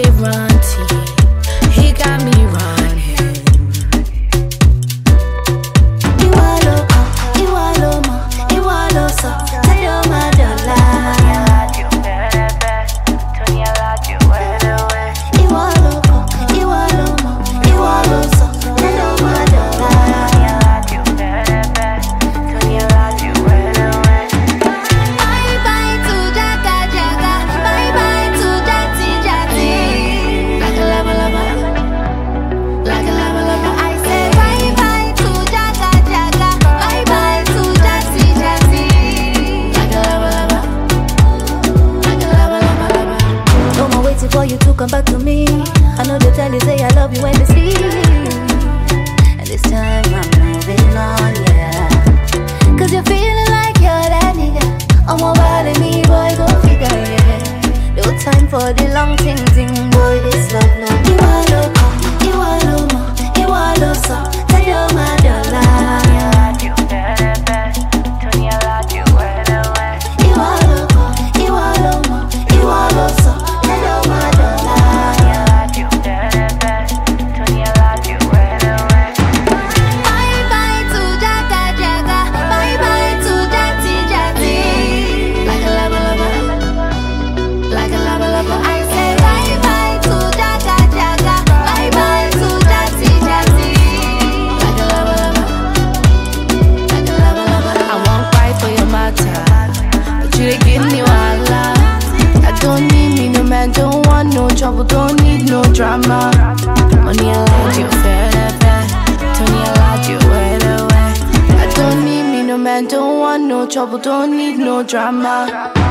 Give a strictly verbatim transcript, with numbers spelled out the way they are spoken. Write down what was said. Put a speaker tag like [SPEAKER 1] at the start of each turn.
[SPEAKER 1] ranty. He got me running.
[SPEAKER 2] Iwalo, uh, Iwalo, ma, Iwalo, so, tayo madala. Iwalo, uh, Iwalo, ma, Iwalo, so, tayo madala. Bye bye to jaga jaga, bye bye to jati jati. Like a lava lava, like a lava lava. I say bye bye to jaga jaga, bye bye to jati jati. Like a lava lava, like a lava lava lava. No more waiting for you to come back to me. I know they tell you say I love you when they see. And this time I'm moving on, yeah. Cause you're feeling like you're that nigga. I'm over than me, boy, go figure, yeah. No time for the long thing, thing, boy, this love, no. Iwalo, come, Iwalo, ma, Iwalo, so, tayo madala. Iwalo, come, Iwalo, ma, Iwalo, so, tayo madala. Bye bye to jaga jaga, bye bye to jati jati. Like a lava lava, like a lava lava. I say bye bye to jaga jaga, bye bye to jati jati. Like a lava lava, like a lava lava.
[SPEAKER 1] I won't cry for your matter, but you dey give me wahala. I don't need me, no man, don't want no trouble, don't need no drama. Money allowed you, fair, fair. Tony allowed you, where, where. I don't need me, no man, don't want no trouble, don't need no drama.